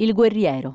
Il guerriero.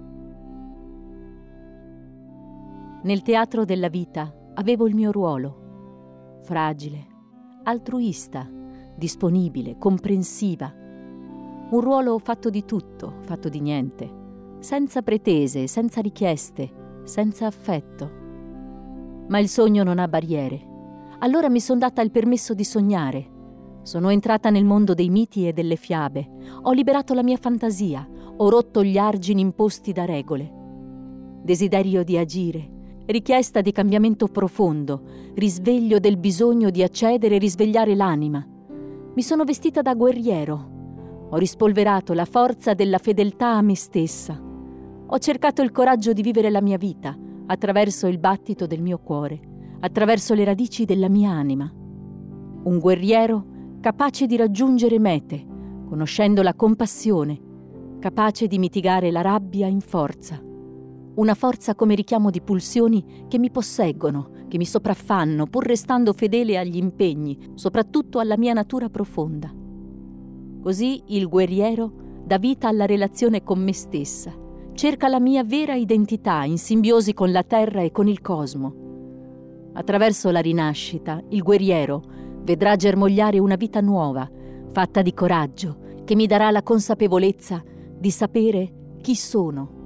Nel teatro della vita avevo il mio ruolo, fragile, altruista, disponibile, comprensiva. Un ruolo fatto di tutto, fatto di niente, senza pretese, senza richieste, senza affetto. Ma il sogno non ha barriere. Allora mi son data il permesso di sognare. Sono entrata nel mondo dei miti e delle fiabe. Ho liberato la mia fantasia. Ho rotto gli argini imposti da regole. Desiderio di agire, richiesta di cambiamento profondo, risveglio del bisogno di accedere e risvegliare l'anima. Mi sono vestita da guerriero. Ho rispolverato la forza della fedeltà a me stessa. Ho cercato il coraggio di vivere la mia vita attraverso il battito del mio cuore, attraverso le radici della mia anima. Un guerriero capace di raggiungere mete, conoscendo la compassione, capace di mitigare la rabbia in forza. Una forza come richiamo di pulsioni che mi posseggono, che mi sopraffanno, pur restando fedele agli impegni, soprattutto alla mia natura profonda. Così il guerriero dà vita alla relazione con me stessa, cerca la mia vera identità in simbiosi con la terra e con il cosmo. Attraverso la rinascita, il guerriero vedrà germogliare una vita nuova, fatta di coraggio, che mi darà la consapevolezza di sapere chi sono